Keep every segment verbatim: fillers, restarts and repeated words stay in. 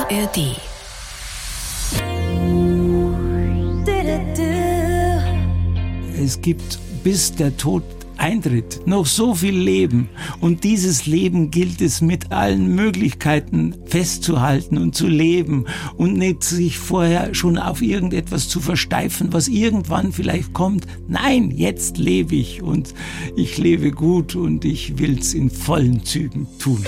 A R D. Es gibt, bis der Tod eintritt, noch so viel Leben. Und dieses Leben gilt es mit allen Möglichkeiten festzuhalten und zu leben und nicht sich vorher schon auf irgendetwas zu versteifen, was irgendwann vielleicht kommt. Nein, jetzt lebe ich und ich lebe gut und ich will's in vollen Zügen tun.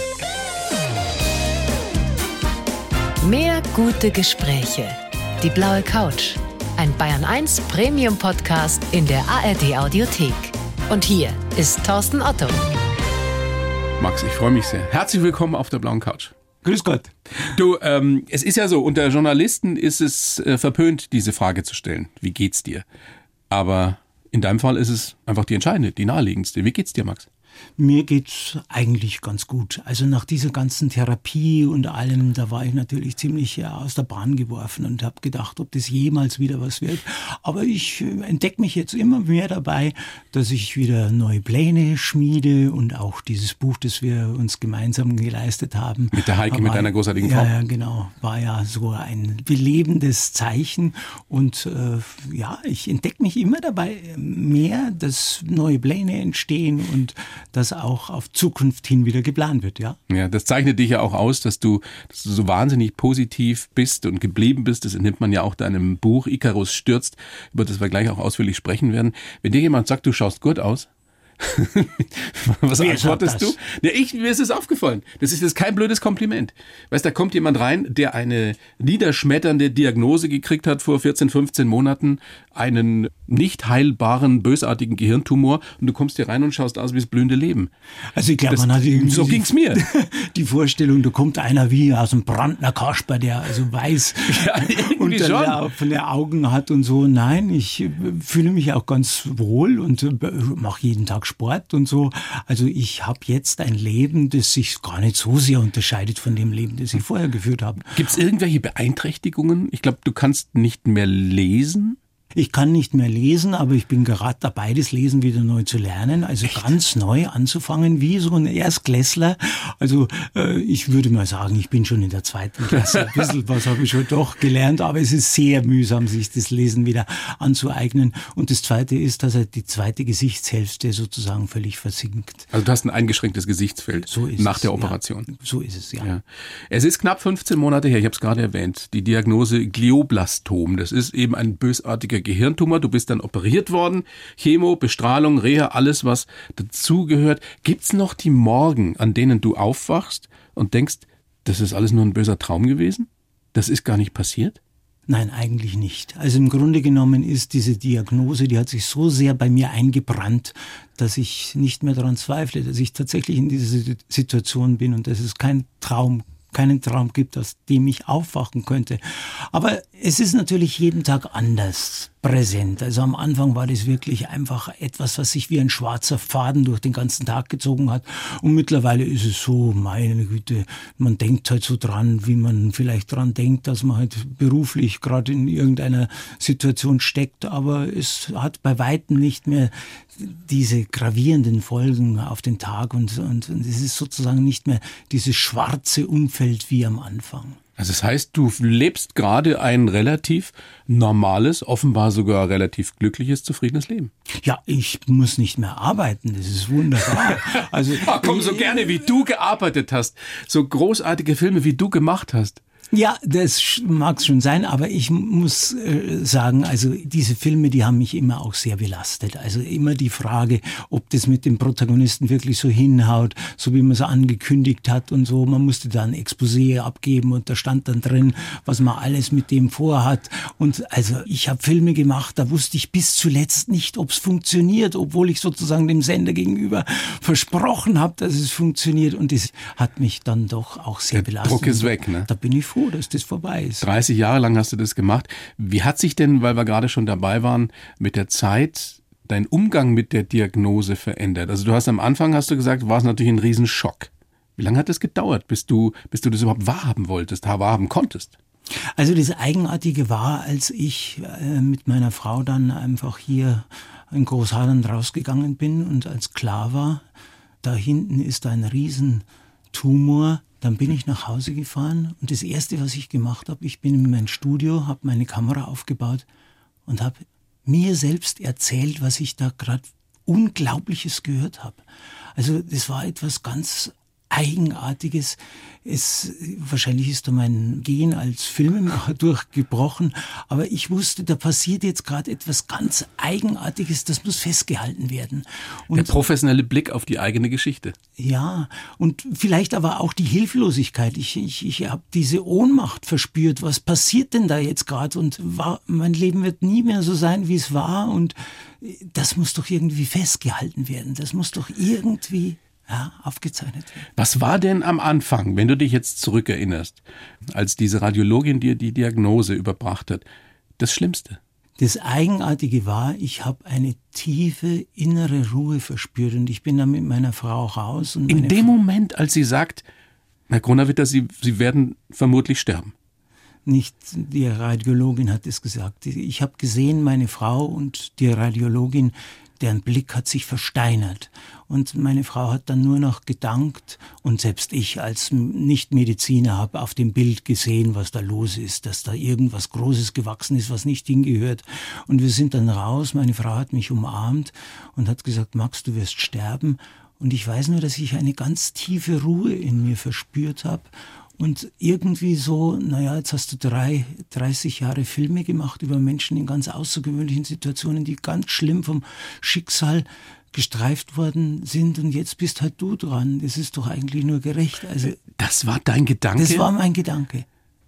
Mehr gute Gespräche. Die blaue Couch. Ein Bayern eins Premium Podcast in der A R D Audiothek. Und hier ist Thorsten Otto. Max, ich freue mich sehr. Herzlich willkommen auf der blauen Couch. Grüß Gott. Du, ähm, es ist ja so, unter Journalisten ist es äh, verpönt, diese Frage zu stellen. Wie geht's dir? Aber in deinem Fall ist es einfach die entscheidende, die naheliegendste. Wie geht's dir, Max? Mir geht's eigentlich ganz gut. Also nach dieser ganzen Therapie und allem, da war ich natürlich ziemlich ja, aus der Bahn geworfen und habe gedacht, ob das jemals wieder was wird. Aber ich entdecke mich jetzt immer mehr dabei, dass ich wieder neue Pläne schmiede und auch dieses Buch, das wir uns gemeinsam geleistet haben. Mit der Heike, war, mit deiner großartigen Frau. Ja, ja, genau. War ja so ein belebendes Zeichen. Und äh, ja, ich entdecke mich immer dabei mehr, dass neue Pläne entstehen und dass auch auf Zukunft hin wieder geplant wird, ja. Ja, das zeichnet dich ja auch aus, dass du, dass du so wahnsinnig positiv bist und geblieben bist. Das entnimmt man ja auch deinem Buch Icarus stürzt, über das wir gleich auch ausführlich sprechen werden. Wenn dir jemand sagt, du schaust gut aus, was Wer antwortest du? Ja, ich, mir ist es aufgefallen. Das ist jetzt kein blödes Kompliment. Weißt, da kommt jemand rein, der eine niederschmetternde Diagnose gekriegt hat vor vierzehn, fünfzehn Monaten, einen nicht heilbaren, bösartigen Gehirntumor, und du kommst hier rein und schaust aus wie das blühende Leben. Also ich glaube, Das- man hat irgendwie so ging's mir. die Vorstellung, da kommt einer wie aus dem Brandner Kasper, der also weiß Ja, irgendwie und schon. der offene Augen hat und so. Nein, ich äh, fühle mich auch ganz wohl und äh, mache jeden Tag Sport und so. Also ich habe jetzt ein Leben, das sich gar nicht so sehr unterscheidet von dem Leben, das ich vorher geführt habe. Gibt es irgendwelche Beeinträchtigungen? Ich glaube, du kannst nicht mehr lesen. Ich kann nicht mehr lesen, aber ich bin gerade dabei, das Lesen wieder neu zu lernen, also ganz neu anzufangen, wie so ein Erstklässler. Also äh, ich würde mal sagen, ich bin schon in der zweiten Klasse. Ein bisschen was habe ich schon doch gelernt, aber es ist sehr mühsam, sich das Lesen wieder anzueignen. Und das Zweite ist, dass halt die zweite Gesichtshälfte sozusagen völlig versinkt. Also du hast ein eingeschränktes Gesichtsfeld So ist nach es, der ja. Operation. So ist es, ja. Ja. Es ist knapp fünfzehn Monate her, ich habe es gerade erwähnt, die Diagnose Glioblastom. Das ist eben ein bösartiger Gehirntumor. Du bist dann operiert worden. Chemo, Bestrahlung, Reha, alles, was dazugehört. Gibt's noch die Morgen, an denen du aufwachst und denkst, das ist alles nur ein böser Traum gewesen? Das ist gar nicht passiert? Nein, eigentlich nicht. Also im Grunde genommen ist diese Diagnose, die hat sich so sehr bei mir eingebrannt, dass ich nicht mehr daran zweifle, dass ich tatsächlich in dieser Situation bin und dass es kein Traum keinen Traum gibt, aus dem ich aufwachen könnte. Aber es ist natürlich jeden Tag anders präsent. Also am Anfang war das wirklich einfach etwas, was sich wie ein schwarzer Faden durch den ganzen Tag gezogen hat. Und mittlerweile ist es so, meine Güte, man denkt halt so dran, wie man vielleicht dran denkt, dass man halt beruflich gerade in irgendeiner Situation steckt. Aber es hat bei Weitem nicht mehr diese gravierenden Folgen auf den Tag und, und, und es ist sozusagen nicht mehr dieses schwarze Umfeld wie am Anfang. Also das heißt, du lebst gerade ein relativ normales, offenbar sogar relativ glückliches, zufriedenes Leben. Ja, ich muss nicht mehr arbeiten, das ist wunderbar. Also, Ach komm, so gerne wie du gearbeitet hast, so großartige Filme wie du gemacht hast. Ja, das mag schon sein, aber ich muss äh, sagen, also diese Filme, die haben mich immer auch sehr belastet. Also immer die Frage, ob das mit dem Protagonisten wirklich so hinhaut, so wie man es angekündigt hat und so. Man musste da ein Exposé abgeben und da stand dann drin, was man alles mit dem vorhat. Und also ich habe Filme gemacht, da wusste ich bis zuletzt nicht, ob es funktioniert, obwohl ich sozusagen dem Sender gegenüber versprochen habe, dass es funktioniert. Und das hat mich dann doch auch sehr Der belastet. Druck ist weg, ne? Da bin ich froh, dass das vorbei ist. dreißig Jahre lang hast du das gemacht. Wie hat sich denn, weil wir gerade schon dabei waren, mit der Zeit dein Umgang mit der Diagnose verändert? Also du hast am Anfang, hast du gesagt, war es natürlich ein Riesenschock. Wie lange hat das gedauert, bis du, bis du das überhaupt wahrhaben wolltest, wahrhaben konntest? Also das Eigenartige war, als ich äh, mit meiner Frau dann einfach hier in Großhadern rausgegangen bin und als klar war, da hinten ist ein Riesentumor, Dann bin ich nach Hause gefahren und das Erste, was ich gemacht habe, ich bin in mein Studio, habe meine Kamera aufgebaut und habe mir selbst erzählt, was ich da gerade Unglaubliches gehört habe. Also das war etwas ganz Eigenartiges. Es, wahrscheinlich ist da mein Gen als Filmemacher durchgebrochen, aber ich wusste, da passiert jetzt gerade etwas ganz Eigenartiges, das muss festgehalten werden. Und der professionelle Blick auf die eigene Geschichte. Ja, und vielleicht aber auch die Hilflosigkeit. Ich, ich, ich habe diese Ohnmacht verspürt. Was passiert denn da jetzt gerade? Und war, mein Leben wird nie mehr so sein, wie es war. Und das muss doch irgendwie festgehalten werden. Das muss doch irgendwie... Ja, aufgezeichnet werden. Was war denn am Anfang, wenn du dich jetzt zurückerinnerst, als diese Radiologin dir die Diagnose überbracht hat, das Schlimmste? Das Eigenartige war, ich habe eine tiefe innere Ruhe verspürt und ich bin dann mit meiner Frau raus. Und in dem Moment, als sie sagt, Herr Kronawitter, Sie, Sie werden vermutlich sterben. Nicht die Radiologin hat es gesagt. Ich habe gesehen, meine Frau und die Radiologin, deren Blick hat sich versteinert. Und meine Frau hat dann nur noch gedankt und selbst ich als Nicht-Mediziner habe auf dem Bild gesehen, was da los ist, dass da irgendwas Großes gewachsen ist, was nicht hingehört. Und wir sind dann raus, meine Frau hat mich umarmt und hat gesagt, Max, du wirst sterben. Und ich weiß nur, dass ich eine ganz tiefe Ruhe in mir verspürt habe. Und irgendwie so, naja, jetzt hast du drei, dreißig Jahre Filme gemacht über Menschen in ganz außergewöhnlichen Situationen, die ganz schlimm vom Schicksal gestreift worden sind und jetzt bist halt du dran. Das ist doch eigentlich nur gerecht. Also, das war dein Gedanke? Das war mein Gedanke.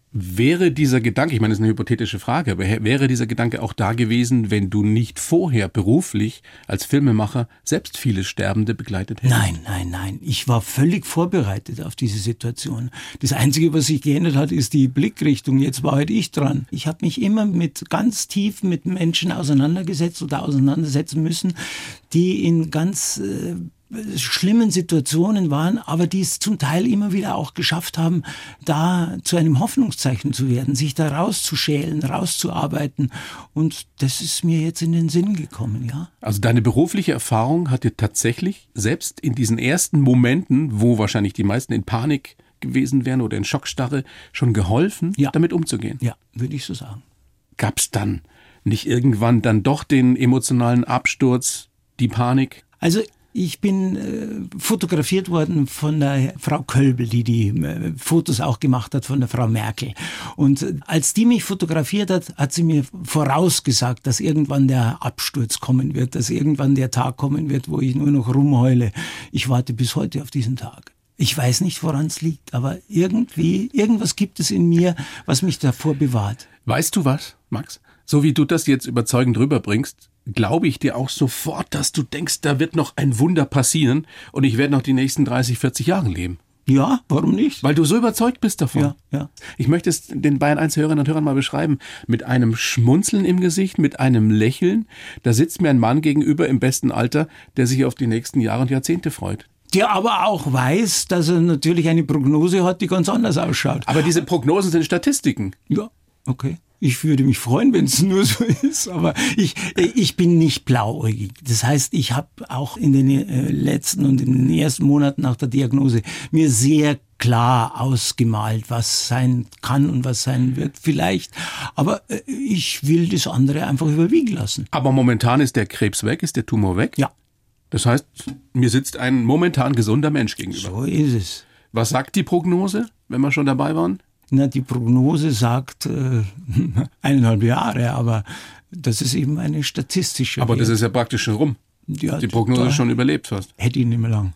Wäre dieser Gedanke, ich meine, das ist eine hypothetische Frage, aber wäre dieser Gedanke auch da gewesen, wenn du nicht vorher beruflich als Filmemacher selbst viele Sterbende begleitet hättest? Nein, nein, nein. Ich war völlig vorbereitet auf diese Situation. Das Einzige, was sich geändert hat, ist die Blickrichtung. Jetzt war halt ich dran. Ich habe mich immer mit ganz tief mit Menschen auseinandergesetzt oder auseinandersetzen müssen, die in ganz... Äh, schlimmen Situationen waren, aber die es zum Teil immer wieder auch geschafft haben, da zu einem Hoffnungszeichen zu werden, sich da rauszuschälen, rauszuarbeiten. Und das ist mir jetzt in den Sinn gekommen, ja. Also deine berufliche Erfahrung hat dir tatsächlich, selbst in diesen ersten Momenten, wo wahrscheinlich die meisten in Panik gewesen wären oder in Schockstarre, schon geholfen, ja. damit umzugehen? Ja, würde ich so sagen. Gab es dann nicht irgendwann dann doch den emotionalen Absturz, die Panik? Also ich bin äh, fotografiert worden von der Frau Kölbel, die die äh, Fotos auch gemacht hat von der Frau Merkel. Und äh, als die mich fotografiert hat, hat sie mir vorausgesagt, dass irgendwann der Absturz kommen wird, dass irgendwann der Tag kommen wird, wo ich nur noch rumheule. Ich warte bis heute auf diesen Tag. Ich weiß nicht, woran es liegt, aber irgendwie, irgendwas gibt es in mir, was mich davor bewahrt. Weißt du was, Max? So wie du das jetzt überzeugend rüberbringst, glaube ich dir auch sofort, dass du denkst, da wird noch ein Wunder passieren und ich werde noch die nächsten dreißig, vierzig Jahre leben. Ja, warum nicht? Weil du so überzeugt bist davon. Ja, ja. Ich möchte es den Bayern eins Hörerinnen und Hörern mal beschreiben. Mit einem Schmunzeln im Gesicht, mit einem Lächeln, da sitzt mir ein Mann gegenüber im besten Alter, der sich auf die nächsten Jahre und Jahrzehnte freut. Der aber auch weiß, dass er natürlich eine Prognose hat, die ganz anders ausschaut. Aber diese Prognosen sind Statistiken. Ja, okay. Ich würde mich freuen, wenn es nur so ist, aber ich, ich bin nicht blauäugig. Das heißt, ich habe auch in den letzten und in den ersten Monaten nach der Diagnose mir sehr klar ausgemalt, was sein kann und was sein wird vielleicht. Aber ich will das andere einfach überwiegen lassen. Aber momentan ist der Krebs weg, ist der Tumor weg? Ja. Das heißt, mir sitzt ein momentan gesunder Mensch gegenüber. So ist es. Was sagt die Prognose, wenn wir schon dabei waren? Na, die Prognose sagt äh, eineinhalb Jahre, aber das ist eben eine statistische. Aber Wert. Das ist ja praktisch schon rum. Ja, die Prognose ist schon überlebt fast. Hätte ich nicht mehr lang.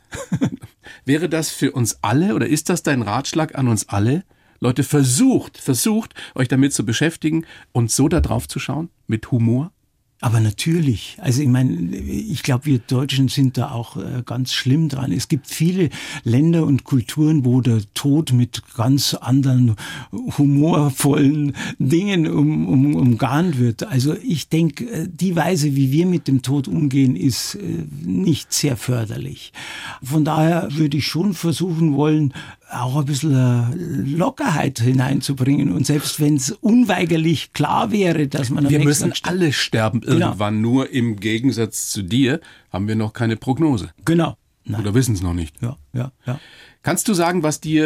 Wäre das für uns alle oder ist das dein Ratschlag an uns alle? Leute, versucht, versucht, euch damit zu beschäftigen und so da drauf zu schauen, mit Humor? Aber natürlich, also ich meine, ich glaube, wir Deutschen sind da auch äh, ganz schlimm dran. Es gibt viele Länder und Kulturen, wo der Tod mit ganz anderen humorvollen Dingen um, um, umgarnt wird. Also ich denke, die Weise, wie wir mit dem Tod umgehen, ist äh, nicht sehr förderlich. Von daher würde ich schon versuchen wollen, auch ein bisschen Lockerheit hineinzubringen. Und selbst wenn es unweigerlich klar wäre, dass man... Wir müssen alle sterben irgendwann, genau. Nur im Gegensatz zu dir haben wir noch keine Prognose. Genau. Nein. Oder wissen es noch nicht. Ja, ja, ja. Kannst du sagen, was dir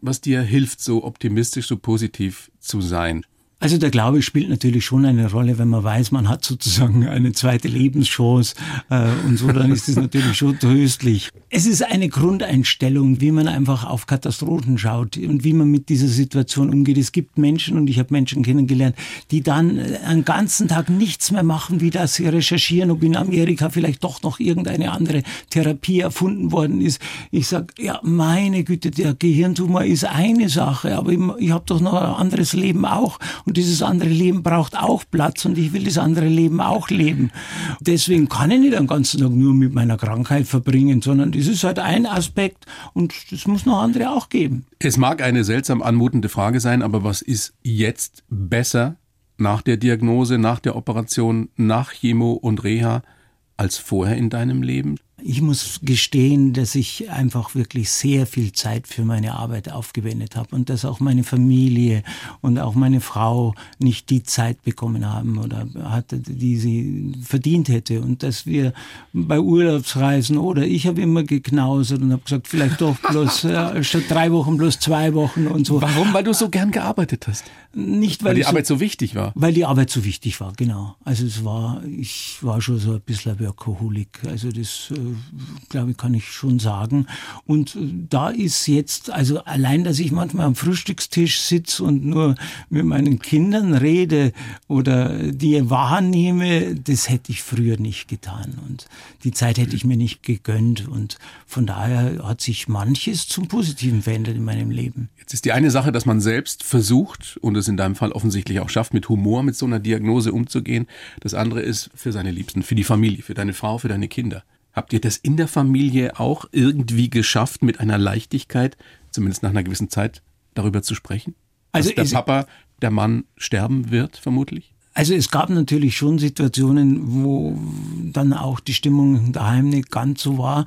was dir hilft, so optimistisch, so positiv zu sein? Also der Glaube spielt natürlich schon eine Rolle, wenn man weiß, man hat sozusagen eine zweite Lebenschance äh, und so, dann ist es natürlich schon tröstlich. Es ist eine Grundeinstellung, wie man einfach auf Katastrophen schaut und wie man mit dieser Situation umgeht. Es gibt Menschen, und ich habe Menschen kennengelernt, die dann einen ganzen Tag nichts mehr machen, wie das sie recherchieren, ob in Amerika vielleicht doch noch irgendeine andere Therapie erfunden worden ist. Ich sage, ja, meine Güte, der Gehirntumor ist eine Sache, aber ich, ich habe doch noch ein anderes Leben auch. Und dieses andere Leben braucht auch Platz und ich will das andere Leben auch leben. Deswegen kann ich nicht den ganzen Tag nur mit meiner Krankheit verbringen, sondern das ist halt ein Aspekt und es muss noch andere auch geben. Es mag eine seltsam anmutende Frage sein, aber was ist jetzt besser nach der Diagnose, nach der Operation, nach Chemo und Reha als vorher in deinem Leben? Ich muss gestehen, dass ich einfach wirklich sehr viel Zeit für meine Arbeit aufgewendet habe und dass auch meine Familie und auch meine Frau nicht die Zeit bekommen haben oder hatte, die sie verdient hätte. Und dass wir bei Urlaubsreisen oder ich habe immer geknausert und habe gesagt, vielleicht doch bloß äh, statt drei Wochen bloß zwei Wochen und so. Warum? Weil du so gern gearbeitet hast? Nicht, weil, weil die so, Arbeit so wichtig war? Weil die Arbeit so wichtig war, genau. Also es war, ich war schon so ein bisschen ein Workaholic. Also das äh, glaube ich, kann ich schon sagen. Und da ist jetzt, also allein, dass ich manchmal am Frühstückstisch sitze und nur mit meinen Kindern rede oder die wahrnehme, das hätte ich früher nicht getan. Und die Zeit hätte ich mir nicht gegönnt. Und von daher hat sich manches zum Positiven verändert in meinem Leben. Jetzt ist die eine Sache, dass man selbst versucht und es in deinem Fall offensichtlich auch schafft, mit Humor mit so einer Diagnose umzugehen. Das andere ist für seine Liebsten, für die Familie, für deine Frau, für deine Kinder. Habt ihr das in der Familie auch irgendwie geschafft, mit einer Leichtigkeit, zumindest nach einer gewissen Zeit, darüber zu sprechen? Dass also der Papa, der Mann sterben wird, vermutlich? Also es gab natürlich schon Situationen, wo dann auch die Stimmung daheim nicht ganz so war.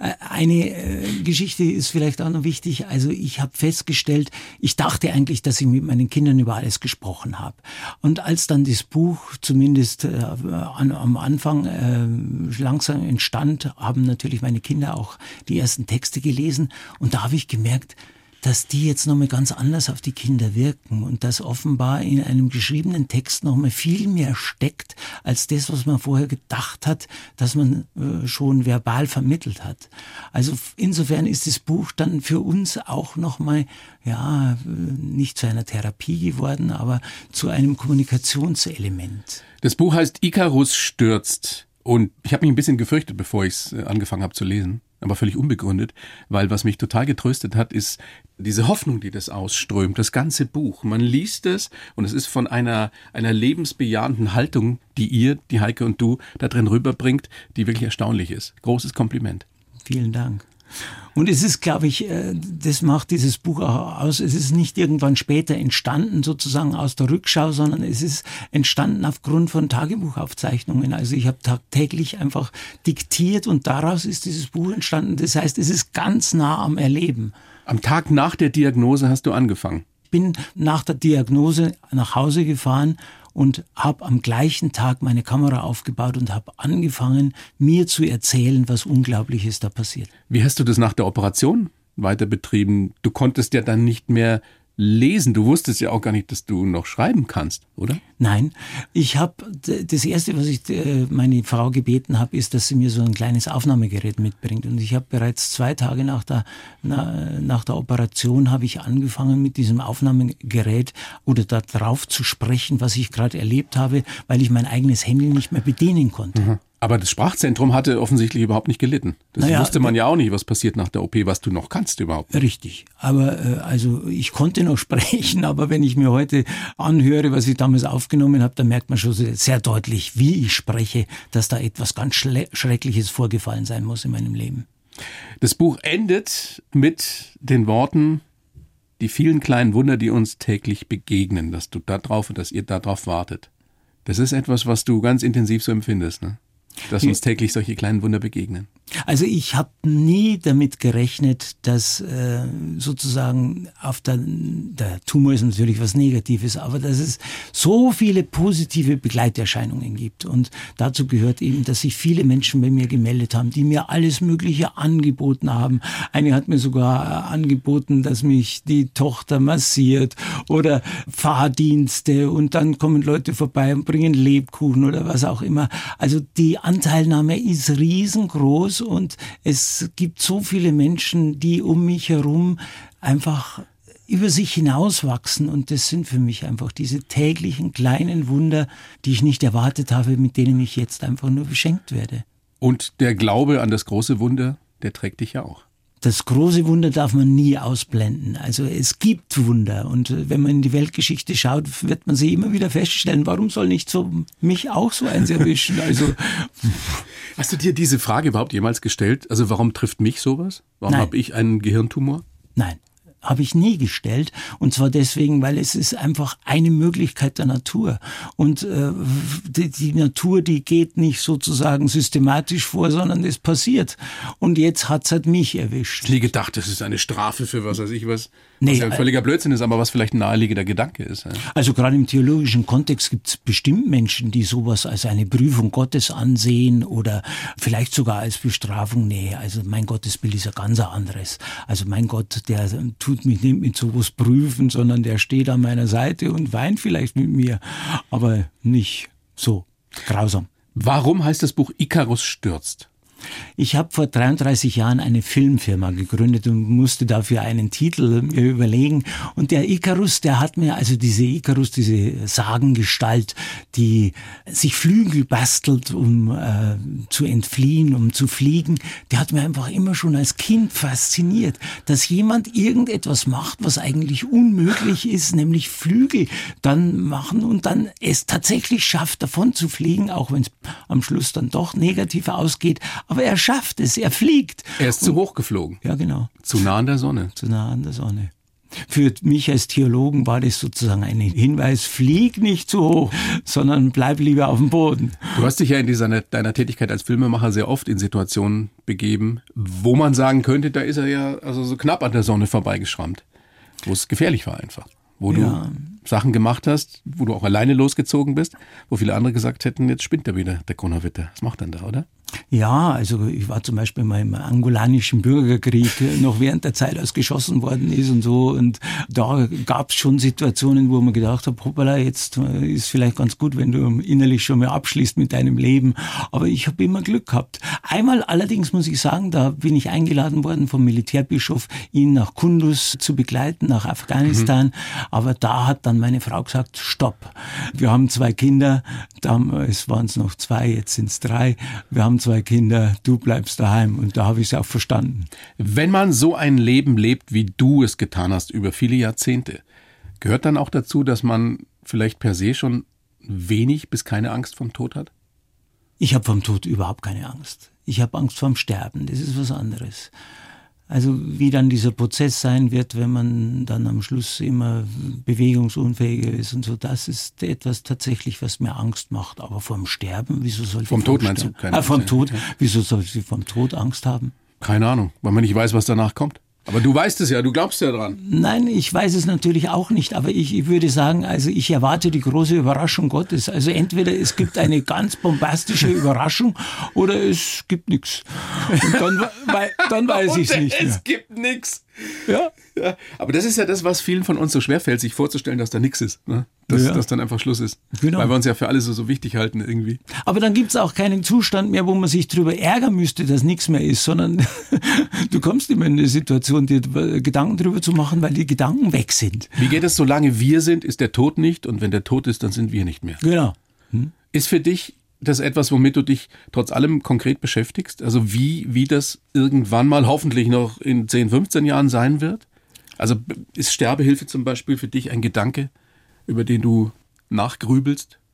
Eine Geschichte ist vielleicht auch noch wichtig. Also ich habe festgestellt, ich dachte eigentlich, dass ich mit meinen Kindern über alles gesprochen habe. Und als dann das Buch zumindest äh, an, am Anfang äh, langsam entstand, haben natürlich meine Kinder auch die ersten Texte gelesen. Und da habe ich gemerkt, dass die jetzt nochmal ganz anders auf die Kinder wirken und dass offenbar in einem geschriebenen Text nochmal viel mehr steckt, als das, was man vorher gedacht hat, dass man äh, schon verbal vermittelt hat. Also insofern ist das Buch dann für uns auch nochmal, ja, nicht zu einer Therapie geworden, aber zu einem Kommunikationselement. Das Buch heißt Ikarus stürzt und ich habe mich ein bisschen gefürchtet, bevor ich es angefangen habe zu lesen. Aber völlig unbegründet, weil was mich total getröstet hat, ist diese Hoffnung, die das ausströmt, das ganze Buch. Man liest es und es ist von einer, einer lebensbejahenden Haltung, die ihr, die Heike und du, da drin rüberbringt, die wirklich erstaunlich ist. Großes Kompliment. Vielen Dank. Und es ist, glaube ich, das macht dieses Buch auch aus, es ist nicht irgendwann später entstanden, sozusagen aus der Rückschau, sondern es ist entstanden aufgrund von Tagebuchaufzeichnungen. Also ich habe tagtäglich einfach diktiert und daraus ist dieses Buch entstanden. Das heißt, es ist ganz nah am Erleben. Am Tag nach der Diagnose hast du angefangen? Ich bin nach der Diagnose nach Hause gefahren und habe am gleichen Tag meine Kamera aufgebaut und habe angefangen, mir zu erzählen, was Unglaubliches da passiert. Wie hast du das nach der Operation weiter betrieben? Du konntest ja dann nicht mehr lesen. Du wusstest ja auch gar nicht, dass du noch schreiben kannst, oder? Nein, ich habe das Erste, was ich meine Frau gebeten habe, ist, dass sie mir so ein kleines Aufnahmegerät mitbringt. Und ich habe bereits zwei Tage nach der na, nach der Operation habe ich angefangen mit diesem Aufnahmegerät oder da drauf zu sprechen, was ich gerade erlebt habe, weil ich mein eigenes Handy nicht mehr bedienen konnte. Mhm. Aber das Sprachzentrum hatte offensichtlich überhaupt nicht gelitten. Das naja, wusste man ja auch nicht, was passiert nach der O P, was du noch kannst überhaupt. Richtig. Aber äh, also ich konnte noch sprechen, aber wenn ich mir heute anhöre, was ich damals aufgenommen habe, dann merkt man schon sehr deutlich, wie ich spreche, dass da etwas ganz Schle- Schreckliches vorgefallen sein muss in meinem Leben. Das Buch endet mit den Worten, die vielen kleinen Wunder, die uns täglich begegnen, dass du da drauf und dass ihr da drauf wartet. Das ist etwas, was du ganz intensiv so empfindest, ne? Dass uns täglich solche kleinen Wunder begegnen. Also ich habe nie damit gerechnet, dass äh, sozusagen auf der, der Tumor ist natürlich was Negatives, aber dass es so viele positive Begleiterscheinungen gibt. Und dazu gehört eben, dass sich viele Menschen bei mir gemeldet haben, die mir alles Mögliche angeboten haben. Eine hat mir sogar angeboten, dass mich die Tochter massiert oder Fahrdienste und dann kommen Leute vorbei und bringen Lebkuchen oder was auch immer. Also die Anteilnahme ist riesengroß. Und es gibt so viele Menschen, die um mich herum einfach über sich hinauswachsen. Und das sind für mich einfach diese täglichen kleinen Wunder, die ich nicht erwartet habe, mit denen ich jetzt einfach nur beschenkt werde. Und der Glaube an das große Wunder, der trägt dich ja auch. Das große Wunder darf man nie ausblenden. Also es gibt Wunder und wenn man in die Weltgeschichte schaut, wird man sie immer wieder feststellen, warum soll nicht so mich auch so eins erwischen? Also hast du dir diese Frage überhaupt jemals gestellt? Also warum trifft mich sowas? Warum habe ich einen Gehirntumor? Nein. Habe ich nie gestellt. Und zwar deswegen, weil es ist einfach eine Möglichkeit der Natur. Und äh, die, die Natur, die geht nicht sozusagen systematisch vor, sondern es passiert. Und jetzt hat's halt mich erwischt. Ich hätte nie gedacht, das ist eine Strafe für was weiß ich was. Nee, was ja ein völliger Blödsinn ist, aber was vielleicht ein naheliegender Gedanke ist. Ja. Also gerade im theologischen Kontext gibt es bestimmt Menschen, die sowas als eine Prüfung Gottes ansehen oder vielleicht sogar als Bestrafung. Nee, also mein Gottesbild ist ja ganz anderes. Also mein Gott, der tut mich nicht mit sowas prüfen, sondern der steht an meiner Seite und weint vielleicht mit mir, aber nicht so grausam. Warum heißt das Buch Ikarus stürzt? Ich habe vor dreiunddreißig Jahren eine Filmfirma gegründet und musste dafür einen Titel mir überlegen. Und der Ikarus, der hat mir, also diese Ikarus, diese Sagengestalt, die sich Flügel bastelt, um äh, zu entfliehen, um zu fliegen, der hat mir einfach immer schon als Kind fasziniert. Dass jemand irgendetwas macht, was eigentlich unmöglich ist, nämlich Flügel dann machen und dann es tatsächlich schafft, davon zu fliegen, auch wenn es am Schluss dann doch negativ ausgeht. Aber er schafft es, er fliegt. Er ist zu hoch geflogen. Ja, genau. Zu nah an der Sonne. Zu nah an der Sonne. Für mich als Theologen war das sozusagen ein Hinweis, flieg nicht zu hoch, sondern bleib lieber auf dem Boden. Du hast dich ja in dieser, deiner Tätigkeit als Filmemacher sehr oft in Situationen begeben, wo man sagen könnte, da ist er ja also so knapp an der Sonne vorbeigeschrammt. Wo es gefährlich war einfach. Wo du ja. Sachen gemacht hast, wo du auch alleine losgezogen bist, wo viele andere gesagt hätten, jetzt spinnt er wieder, der Donnerwetter. Was macht er denn da, oder? Ja, also ich war zum Beispiel mal im angolanischen Bürgerkrieg, noch während der Zeit, als geschossen worden ist und so. Und da gab es schon Situationen, wo man gedacht hat, hoppala, jetzt ist vielleicht ganz gut, wenn du innerlich schon mal abschließt mit deinem Leben. Aber ich habe immer Glück gehabt. Einmal allerdings muss ich sagen, da bin ich eingeladen worden vom Militärbischof, ihn nach Kunduz zu begleiten, nach Afghanistan. Mhm. Aber da hat dann meine Frau gesagt, stopp. Wir haben zwei Kinder, damals waren es noch zwei, jetzt sind es drei. Wir haben zwei Kinder, du bleibst daheim. Und da habe ich es auch verstanden. Wenn man so ein Leben lebt, wie du es getan hast, über viele Jahrzehnte, gehört dann auch dazu, dass man vielleicht per se schon wenig bis keine Angst vom Tod hat? Ich habe vom Tod überhaupt keine Angst. Ich habe Angst vorm Sterben, das ist was anderes. Also wie dann dieser Prozess sein wird, wenn man dann am Schluss immer bewegungsunfähiger ist und so, das ist etwas tatsächlich, was mir Angst macht. Aber vom Sterben, wieso soll ich vom Tod meinst du? Keine ah, vom Tod, wieso soll ich vom Tod Angst haben? Keine Ahnung, weil man nicht weiß, was danach kommt. Aber du weißt es ja, du glaubst ja dran. Nein, ich weiß es natürlich auch nicht, aber ich, ich würde sagen, also ich erwarte die große Überraschung Gottes. Also entweder es gibt eine ganz bombastische Überraschung oder es gibt nichts. Und dann, weil, dann weiß ich es nicht mehr. Es gibt nichts. Ja. Ja. Aber das ist ja das, was vielen von uns so schwerfällt, sich vorzustellen, dass da nichts ist. Ne? Dass, ja. dass dann einfach Schluss ist. Genau. Weil wir uns ja für alle so, so wichtig halten irgendwie. Aber dann gibt es auch keinen Zustand mehr, wo man sich drüber ärgern müsste, dass nichts mehr ist, sondern du kommst immer in eine Situation, dir Gedanken drüber zu machen, weil die Gedanken weg sind. Wie geht es, solange wir sind, ist der Tod nicht und wenn der Tod ist, dann sind wir nicht mehr. Genau. Hm? Ist für dich das etwas, womit du dich trotz allem konkret beschäftigst? Also wie, wie das irgendwann mal hoffentlich noch in zehn, fünfzehn Jahren sein wird? Also ist Sterbehilfe zum Beispiel für dich ein Gedanke, über den du nachgrübelst?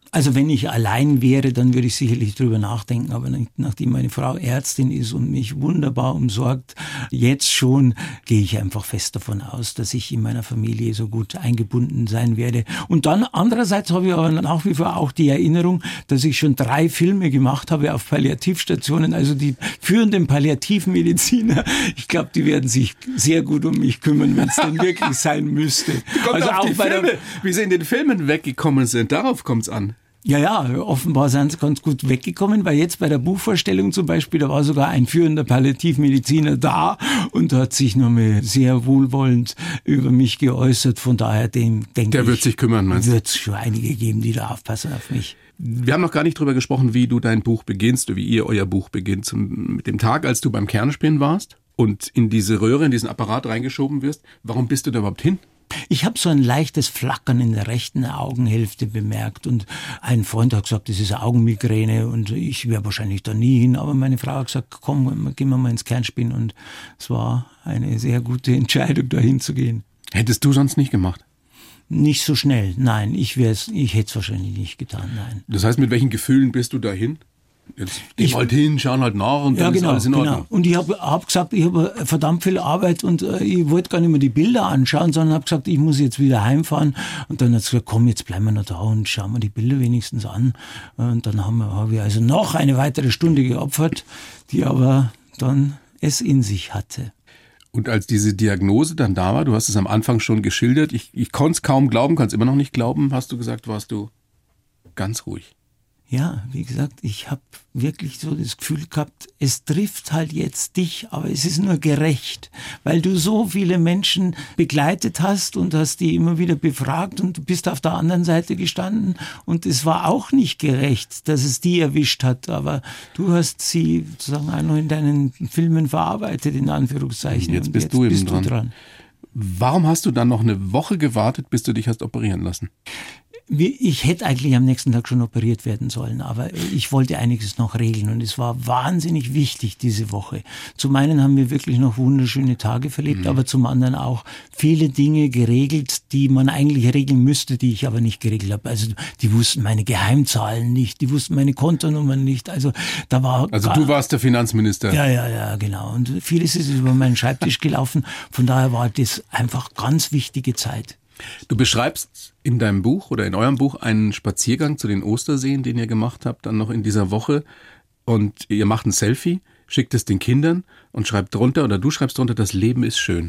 Also wenn ich allein wäre, dann würde ich sicherlich drüber nachdenken, aber nicht, nachdem meine Frau Ärztin ist und mich wunderbar umsorgt, jetzt schon gehe ich einfach fest davon aus, dass ich in meiner Familie so gut eingebunden sein werde. Und dann andererseits habe ich aber nach wie vor auch die Erinnerung, dass ich schon drei Filme gemacht habe auf Palliativstationen, also die führenden Palliativmediziner, ich glaube, die werden sich sehr gut um mich kümmern, wenn es denn wirklich sein müsste. Also auch bei Filme, der, wie sie in den Filmen weggekommen sind, darauf kommt es an. Ja, ja, offenbar sind sie ganz gut weggekommen, weil jetzt bei der Buchvorstellung zum Beispiel, da war sogar ein führender Palliativmediziner da und hat sich nochmal sehr wohlwollend über mich geäußert. Von daher, dem denke ich, der wird sich kümmern, meinst du? Wird es schon einige geben, die da aufpassen auf mich. Wir haben noch gar nicht drüber gesprochen, wie du dein Buch beginnst oder wie ihr euer Buch beginnt. Zum, mit dem Tag, als du beim Kernspin warst und in diese Röhre, in diesen Apparat reingeschoben wirst. Warum bist du da überhaupt hin? Ich habe so ein leichtes Flackern in der rechten Augenhälfte bemerkt und ein Freund hat gesagt, das ist Augenmigräne und ich wäre wahrscheinlich da nie hin, aber meine Frau hat gesagt, komm, gehen wir mal ins Kernspin und es war eine sehr gute Entscheidung, da hinzugehen. Hättest du sonst nicht gemacht? Nicht so schnell, nein, ich, ich hätte es wahrscheinlich nicht getan, nein. Das heißt, mit welchen Gefühlen bist du da hin? Jetzt gehen halt hin, schauen halt nach und dann ja, genau, ist alles in Ordnung. Genau. Und ich habe hab gesagt, ich habe verdammt viel Arbeit und äh, ich wollte gar nicht mehr die Bilder anschauen, sondern habe gesagt, ich muss jetzt wieder heimfahren. Und dann hat sie gesagt, komm, jetzt bleiben wir noch da und schauen wir die Bilder wenigstens an. Und dann haben wir, habe ich also noch eine weitere Stunde geopfert, die aber dann es in sich hatte. Und als diese Diagnose dann da war, du hast es am Anfang schon geschildert, ich, ich konnte es kaum glauben, kann es immer noch nicht glauben, hast du gesagt, warst du ganz ruhig. Ja, wie gesagt, ich habe wirklich so das Gefühl gehabt, es trifft halt jetzt dich, aber es ist nur gerecht, weil du so viele Menschen begleitet hast und hast die immer wieder befragt und du bist auf der anderen Seite gestanden und es war auch nicht gerecht, dass es die erwischt hat, aber du hast sie sozusagen auch noch in deinen Filmen verarbeitet, in Anführungszeichen. Jetzt und bist jetzt du eben bist dran. Du dran. Warum hast du dann noch eine Woche gewartet, bis du dich hast operieren lassen? Ich hätte eigentlich am nächsten Tag schon operiert werden sollen, aber ich wollte einiges noch regeln und es war wahnsinnig wichtig diese Woche. Zum einen haben wir wirklich noch wunderschöne Tage verlebt, mhm. aber zum anderen auch viele Dinge geregelt, die man eigentlich regeln müsste, die ich aber nicht geregelt habe. Also die wussten meine Geheimzahlen nicht, die wussten meine Kontonummern nicht. Also da war Also gar, du warst der Finanzminister. Ja, ja, ja, genau. Und vieles ist über meinen Schreibtisch gelaufen. Von daher war das einfach ganz wichtige Zeit. Du beschreibst in deinem Buch oder in eurem Buch einen Spaziergang zu den Osterseen, den ihr gemacht habt, dann noch in dieser Woche. Und ihr macht ein Selfie, schickt es den Kindern und schreibt drunter, oder du schreibst drunter, das Leben ist schön.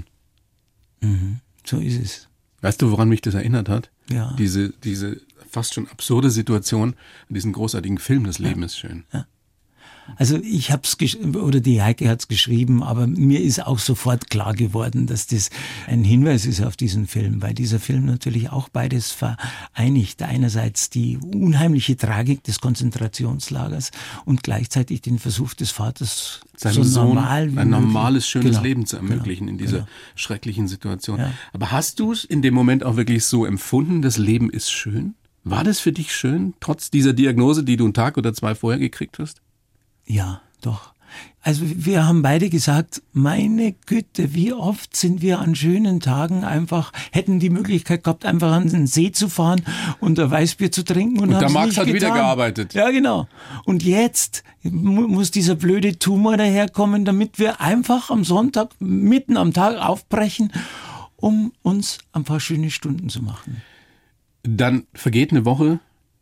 Mhm, so ist es. Weißt du, woran mich das erinnert hat? Ja. Diese, diese fast schon absurde Situation, diesen großartigen Film, das Leben ja. ist schön. Ja. Also ich habe es gesch- oder die Heike hat es geschrieben, aber mir ist auch sofort klar geworden, dass das ein Hinweis ist auf diesen Film, weil dieser Film natürlich auch beides vereinigt. Einerseits die unheimliche Tragik des Konzentrationslagers und gleichzeitig den Versuch des Vaters, seinem so Sohn normal wie ein normales, möglich. schönes Genau. Leben zu ermöglichen genau. in dieser genau. schrecklichen Situation. Ja. Aber hast du es in dem Moment auch wirklich so empfunden, das Leben ist schön? War das für dich schön, trotz dieser Diagnose, die du einen Tag oder zwei vorher gekriegt hast? Ja, doch. Also wir haben beide gesagt, meine Güte, wie oft sind wir an schönen Tagen einfach, hätten die Möglichkeit gehabt, einfach an den See zu fahren und ein Weißbier zu trinken. Und, Und der haben's Max nicht hat getan. wieder gearbeitet. Ja, genau. Und jetzt mu- muss dieser blöde Tumor daherkommen, damit wir einfach am Sonntag, mitten am Tag aufbrechen, um uns ein paar schöne Stunden zu machen. Dann vergeht eine Woche,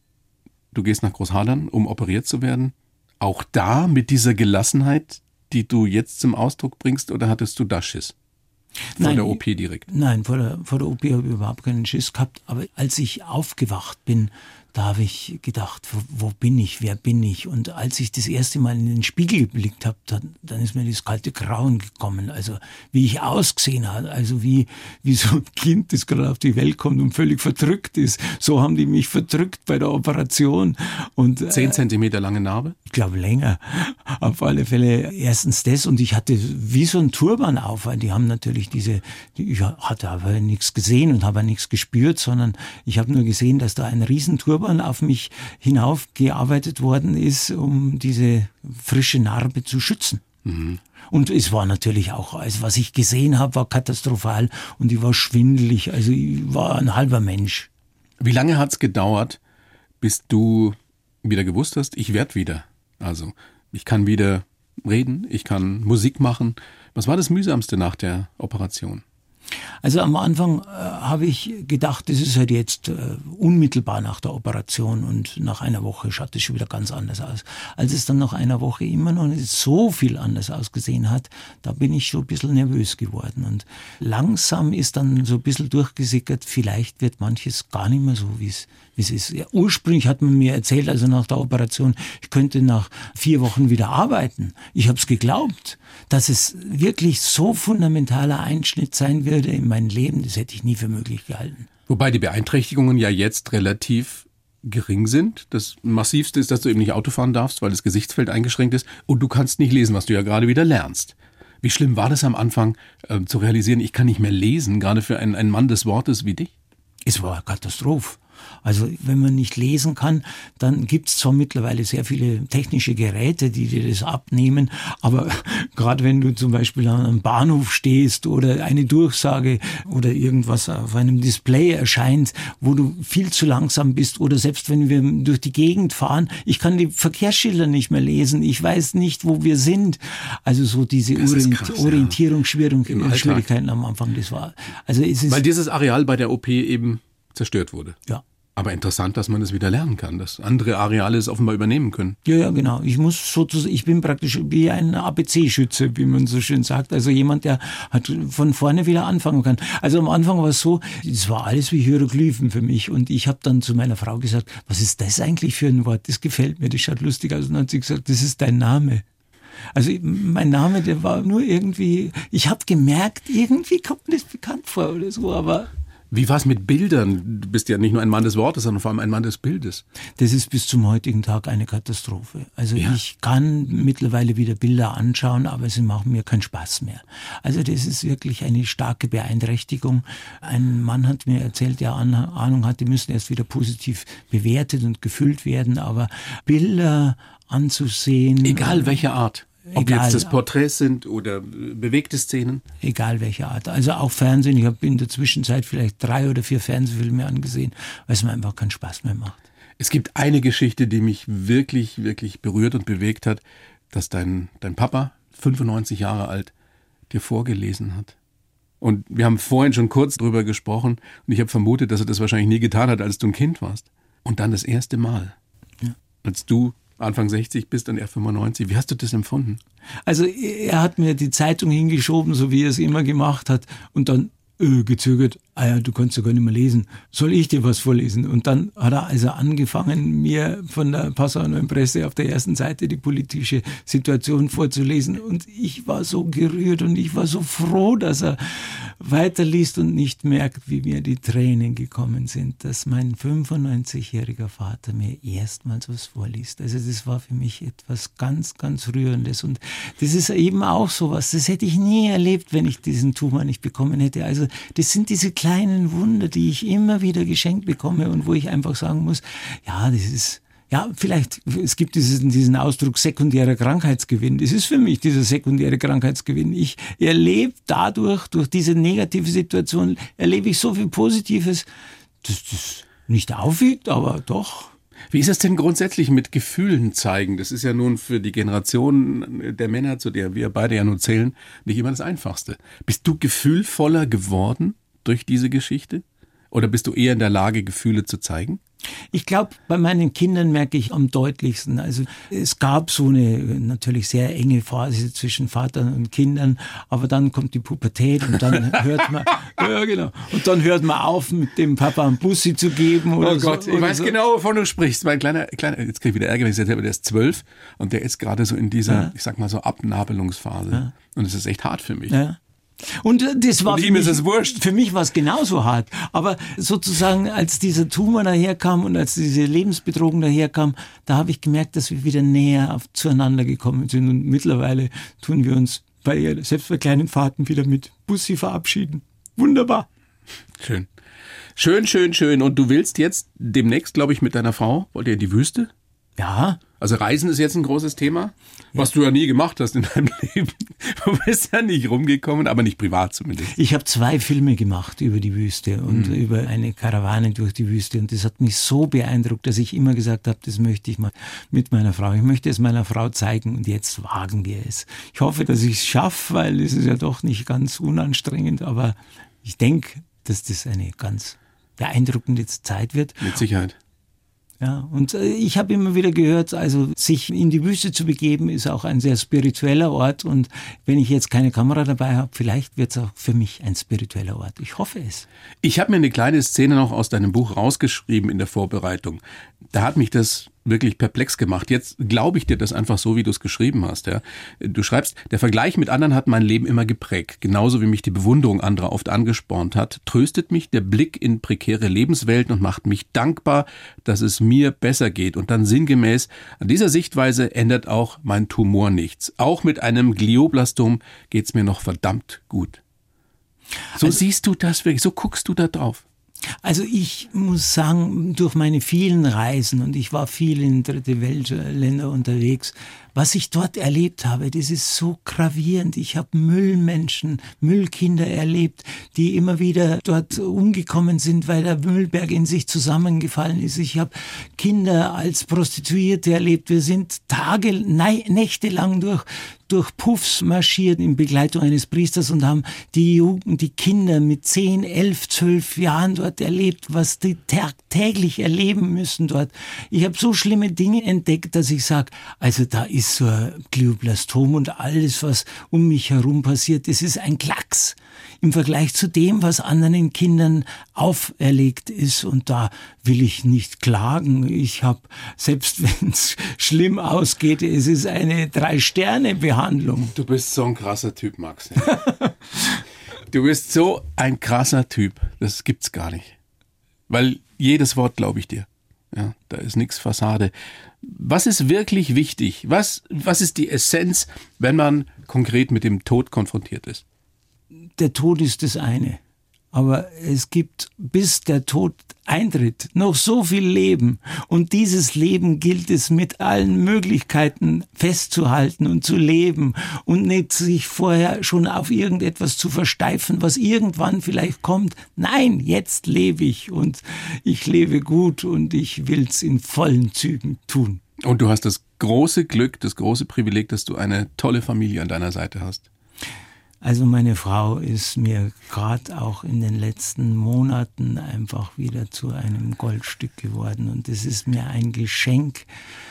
du gehst nach Großhadern, um operiert zu werden. Auch da mit dieser Gelassenheit, die du jetzt zum Ausdruck bringst, oder hattest du da Schiss? Vor Nein, der O P direkt? Nein, vor der, vor der O P habe ich überhaupt keinen Schiss gehabt. Aber als ich aufgewacht bin, da habe ich gedacht, wo, wo bin ich, wer bin ich? Und als ich das erste Mal in den Spiegel geblickt habe, dann, dann ist mir das kalte Grauen gekommen. Also wie ich ausgesehen habe, also wie, wie so ein Kind, das gerade auf die Welt kommt und völlig verdrückt ist. So haben die mich verdrückt bei der Operation. Und, Zehn Zentimeter lange Narbe? Ich glaube länger. Auf alle Fälle erstens das und ich hatte wie so ein Turban auf, weil die haben natürlich diese, ich hatte aber nichts gesehen und habe nichts gespürt, sondern ich habe nur gesehen, dass da ein Riesenturban auf mich hinaufgearbeitet worden ist, um diese frische Narbe zu schützen. Mhm. Und es war natürlich auch, also was ich gesehen habe, war katastrophal und ich war schwindelig, also ich war ein halber Mensch. Wie lange hat es gedauert, bis du wieder gewusst hast, ich werde wieder. Also ich kann wieder reden, ich kann Musik machen. Was war das Mühsamste nach der Operation? Also am Anfang äh, habe ich gedacht, das ist halt jetzt äh, unmittelbar nach der Operation und nach einer Woche schaut es schon wieder ganz anders aus. Als es dann nach einer Woche immer noch nicht so viel anders ausgesehen hat, da bin ich schon ein bisschen nervös geworden und langsam ist dann so ein bisschen durchgesickert, vielleicht wird manches gar nicht mehr so, wie es wie es ist. Ja, ursprünglich hat man mir erzählt, also nach der Operation, ich könnte nach vier Wochen wieder arbeiten. Ich habe es geglaubt, dass es wirklich so fundamentaler Einschnitt sein würde in mein Leben, das hätte ich nie für möglich gehalten. Wobei die Beeinträchtigungen ja jetzt relativ gering sind. Das Massivste ist, dass du eben nicht Auto fahren darfst, weil das Gesichtsfeld eingeschränkt ist und du kannst nicht lesen, was du ja gerade wieder lernst. Wie schlimm war das am Anfang, äh, zu realisieren, ich kann nicht mehr lesen, gerade für einen, einen Mann des Wortes wie dich? Es war eine Katastrophe. Also wenn man nicht lesen kann, dann gibt es zwar mittlerweile sehr viele technische Geräte, die dir das abnehmen, aber gerade wenn du zum Beispiel an einem Bahnhof stehst oder eine Durchsage oder irgendwas auf einem Display erscheint, wo du viel zu langsam bist oder selbst wenn wir durch die Gegend fahren, ich kann die Verkehrsschilder nicht mehr lesen, ich weiß nicht, wo wir sind. Also so diese Orient- krass, Orientierungsschwierigkeiten am Anfang, das war. Also es ist, weil dieses Areal bei der O P eben zerstört wurde. Ja. Aber interessant, dass man das wieder lernen kann, dass andere Areale es offenbar übernehmen können. Ja, ja, genau. Ich muss sozusagen, ich bin praktisch wie ein A B C-Schütze, wie man so schön sagt. Also jemand, der halt von vorne wieder anfangen kann. Also am Anfang war es so, es war alles wie Hieroglyphen für mich. Und ich habe dann zu meiner Frau gesagt, was ist das eigentlich für ein Wort? Das gefällt mir, das schaut lustig aus. Und dann hat sie gesagt, das ist dein Name. Also mein Name, der war nur irgendwie, ich habe gemerkt, irgendwie kommt mir das bekannt vor oder so, aber... Wie war es mit Bildern? Du bist ja nicht nur ein Mann des Wortes, sondern vor allem ein Mann des Bildes. Das ist bis zum heutigen Tag eine Katastrophe. Also ja. Ich kann mittlerweile wieder Bilder anschauen, aber sie machen mir keinen Spaß mehr. Also das ist wirklich eine starke Beeinträchtigung. Ein Mann hat mir erzählt, der Ahnung hat, die müssen erst wieder positiv bewertet und gefüllt werden, aber Bilder anzusehen... Egal welche Art. Ob Egal. jetzt das Porträts sind oder bewegte Szenen? Egal welche Art. Also auch Fernsehen. Ich habe in der Zwischenzeit vielleicht drei oder vier Fernsehfilme angesehen, weil es mir einfach keinen Spaß mehr macht. Es gibt eine Geschichte, die mich wirklich, wirklich berührt und bewegt hat, dass dein, dein Papa, fünfundneunzig Jahre alt, dir vorgelesen hat. Und wir haben vorhin schon kurz drüber gesprochen und ich habe vermutet, dass er das wahrscheinlich nie getan hat, als du ein Kind warst. Und dann das erste Mal, ja. als du Anfang sechzig bist und er fünfundneunzig. Wie hast du das empfunden? Also er hat mir die Zeitung hingeschoben, so wie er es immer gemacht hat und dann äh, gezögert, ah ja, du kannst ja gar nicht mehr lesen, soll ich dir was vorlesen? Und dann hat er also angefangen, mir von der Passauer Neuen Presse auf der ersten Seite die politische Situation vorzulesen und ich war so gerührt und ich war so froh, dass er weiterliest und nicht merkt, wie mir die Tränen gekommen sind, dass mein fünfundneunzigjähriger Vater mir erstmals was vorliest. Also das war für mich etwas ganz, ganz Rührendes und das ist eben auch sowas, das hätte ich nie erlebt, wenn ich diesen Tumor nicht bekommen hätte. Also das sind diese kleinen Wunder, die ich immer wieder geschenkt bekomme und wo ich einfach sagen muss, ja, das ist, ja, vielleicht, es gibt diesen, diesen Ausdruck sekundärer Krankheitsgewinn. Das ist für mich dieser sekundäre Krankheitsgewinn. Ich erlebe dadurch, durch diese negative Situation, erlebe ich so viel Positives, dass das nicht aufwiegt, aber doch. Wie ist es denn grundsätzlich mit Gefühlen zeigen? Das ist ja nun für die Generation der Männer, zu der wir beide ja nun zählen, nicht immer das Einfachste. Bist du gefühlvoller geworden durch diese Geschichte? Oder bist du eher in der Lage, Gefühle zu zeigen? Ich glaube, bei meinen Kindern merke ich am deutlichsten. Also es gab so eine natürlich sehr enge Phase zwischen Vater und Kindern, aber dann kommt die Pubertät und dann hört man, ja genau, und dann hört man auf, mit dem Papa einen Bussi zu geben oder oh Gott, so, ich weiß so. genau, wovon du sprichst. Mein kleiner, kleiner, jetzt krieg ich wieder Ärger, wenn ich sage, der ist zwölf und der ist gerade so in dieser, ja. ich sag mal so Abnabelungsphase. Ja. Und es ist echt hart für mich. Ja. Und das war und für ihm mich, ist es wurscht. Für mich war es genauso hart. Aber sozusagen, als dieser Tumor daherkam und als diese Lebensbedrohung daherkam, da habe ich gemerkt, dass wir wieder näher auf, zueinander gekommen sind. Und mittlerweile tun wir uns bei, selbst bei kleinen Fahrten wieder mit Bussi verabschieden. Wunderbar. Schön. Schön, schön, schön. Und du willst jetzt demnächst, glaube ich, mit deiner Frau, wollt ihr in die Wüste? Ja. Also Reisen ist jetzt ein großes Thema, was ja. du ja nie gemacht hast in deinem Leben. Du bist ja nicht rumgekommen, aber nicht privat zumindest. Ich habe zwei Filme gemacht über die Wüste und mhm. über eine Karawane durch die Wüste. Und das hat mich so beeindruckt, dass ich immer gesagt habe, das möchte ich mal mit meiner Frau. Ich möchte es meiner Frau zeigen und jetzt wagen wir es. Ich hoffe, dass ich es schaffe, weil es ist ja doch nicht ganz unanstrengend. Aber ich denke, dass das eine ganz beeindruckende Zeit wird. Mit Sicherheit. Ja, und ich habe immer wieder gehört, also sich in die Wüste zu begeben, ist auch ein sehr spiritueller Ort. Und wenn ich jetzt keine Kamera dabei habe, vielleicht wird es auch für mich ein spiritueller Ort. Ich hoffe es. Ich habe mir eine kleine Szene noch aus deinem Buch rausgeschrieben in der Vorbereitung. Da hat mich das wirklich perplex gemacht. Jetzt glaube ich dir das einfach so, wie du es geschrieben hast. Ja. Du schreibst, der Vergleich mit anderen hat mein Leben immer geprägt. Genauso wie mich die Bewunderung anderer oft angespornt hat, tröstet mich der Blick in prekäre Lebenswelten und macht mich dankbar, dass es mir besser geht. Und dann sinngemäß, an dieser Sichtweise ändert auch mein Tumor nichts. Auch mit einem Glioblastom geht's mir noch verdammt gut. So also, siehst du das wirklich, so guckst du da drauf. Also ich muss sagen, durch meine vielen Reisen, und ich war viel in dritte Weltländer unterwegs, was ich dort erlebt habe, das ist so gravierend. Ich habe Müllmenschen, Müllkinder erlebt, die immer wieder dort umgekommen sind, weil der Müllberg in sich zusammengefallen ist. Ich habe Kinder als Prostituierte erlebt. Wir sind Tage, Nächte lang durch durch Puffs marschiert in Begleitung eines Priesters und haben die Jugend, die Kinder mit zehn, elf, zwölf Jahren dort erlebt, was die tagtäglich erleben müssen dort. Ich habe so schlimme Dinge entdeckt, dass ich sage, also da ist so ein Glioblastom und alles, was um mich herum passiert, das ist ein Klacks im Vergleich zu dem, was anderen Kindern auferlegt ist. Und da will ich nicht klagen. Ich habe, selbst wenn es schlimm ausgeht, es ist eine Drei-Sterne-Behandlung. Du bist so ein krasser Typ, Max. Du bist so ein krasser Typ. Das gibt's gar nicht. Weil jedes Wort glaube ich dir. Ja, da ist nichts Fassade. Was ist wirklich wichtig? Was, was ist die Essenz, wenn man konkret mit dem Tod konfrontiert ist? Der Tod ist das eine. Aber es gibt, bis der Tod eintritt, noch so viel Leben. Und dieses Leben gilt es mit allen Möglichkeiten festzuhalten und zu leben und nicht sich vorher schon auf irgendetwas zu versteifen, was irgendwann vielleicht kommt. Nein, jetzt lebe ich und ich lebe gut und ich will's in vollen Zügen tun. Und du hast das große Glück, das große Privileg, dass du eine tolle Familie an deiner Seite hast. Also meine Frau ist mir gerade auch in den letzten Monaten einfach wieder zu einem Goldstück geworden. Und das ist mir ein Geschenk,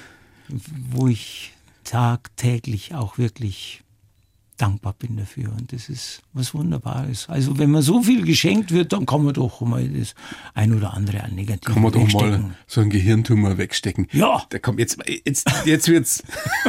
wo ich tagtäglich auch wirklich dankbar bin dafür. Und das ist was Wunderbares. Also wenn man so viel geschenkt wird, dann kann man doch mal das ein oder andere an Negativen kann man doch wegstecken. Mal so einen Gehirntumor wegstecken. Ja. Da kommt jetzt, jetzt, jetzt wird's...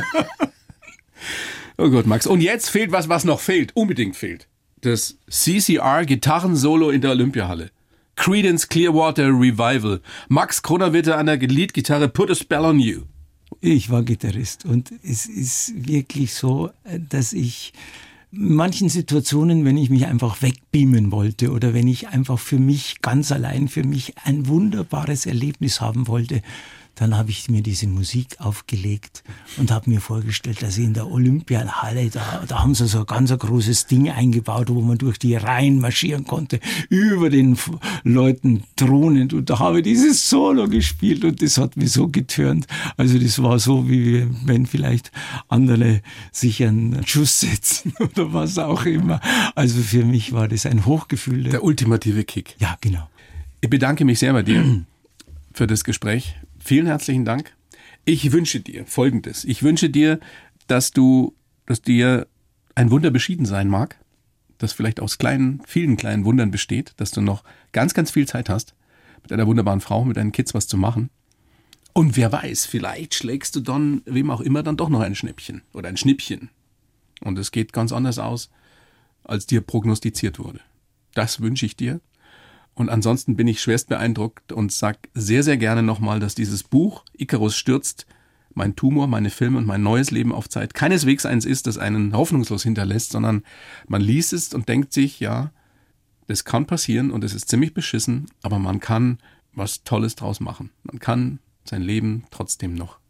Oh Gott, Max. Und jetzt fehlt was, was noch fehlt, unbedingt fehlt. Das C C R-Gitarrensolo in der Olympiahalle. Creedence Clearwater Revival. Max Kronawitter an der Leadgitarre, Put a Spell on You. Ich war Gitarrist und es ist wirklich so, dass ich in manchen Situationen, wenn ich mich einfach wegbeamen wollte oder wenn ich einfach für mich, ganz allein für mich ein wunderbares Erlebnis haben wollte, dann habe ich mir diese Musik aufgelegt und habe mir vorgestellt, dass ich in der Olympiahalle, da, da haben sie so ein ganz ein großes Ding eingebaut, wo man durch die Reihen marschieren konnte, über den Leuten thronend. Und da habe ich dieses Solo gespielt und das hat mich so getürnt. Also das war so, wie wenn vielleicht andere sich einen Schuss setzen oder was auch immer. Also für mich war das ein Hochgefühl. Der ultimative Kick. Ja, genau. Ich bedanke mich sehr bei dir für das Gespräch. Vielen herzlichen Dank. Ich wünsche dir Folgendes. Ich wünsche dir, dass du, dass dir ein Wunder beschieden sein mag, das vielleicht aus kleinen, vielen kleinen Wundern besteht, dass du noch ganz, ganz viel Zeit hast, mit einer wunderbaren Frau, mit deinen Kids was zu machen. Und wer weiß, vielleicht schlägst du dann, wem auch immer, dann doch noch ein Schnäppchen oder ein Schnippchen. Und es geht ganz anders aus, als dir prognostiziert wurde. Das wünsche ich dir. Und ansonsten bin ich schwerst beeindruckt und sag sehr, sehr gerne nochmal, dass dieses Buch Icarus stürzt, mein Tumor, meine Filme und mein neues Leben auf Zeit keineswegs eins ist, das einen hoffnungslos hinterlässt, sondern man liest es und denkt sich, ja, das kann passieren und es ist ziemlich beschissen, aber man kann was Tolles draus machen. Man kann sein Leben trotzdem noch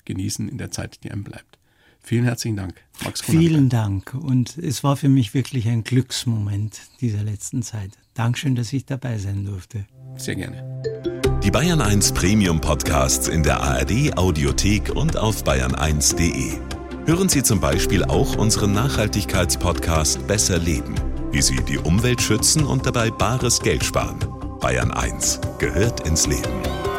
genießen in der Zeit, die einem bleibt. Vielen herzlichen Dank, Max von Vielen Dank und es war für mich wirklich ein Glücksmoment dieser letzten Zeit. Dankeschön, dass ich dabei sein durfte. Sehr gerne. Die Bayern eins Premium Podcasts in der A R D Audiothek und auf bayern eins punkt de. Hören Sie zum Beispiel auch unseren Nachhaltigkeitspodcast Besser Leben, wie Sie die Umwelt schützen und dabei bares Geld sparen. Bayern eins gehört ins Leben.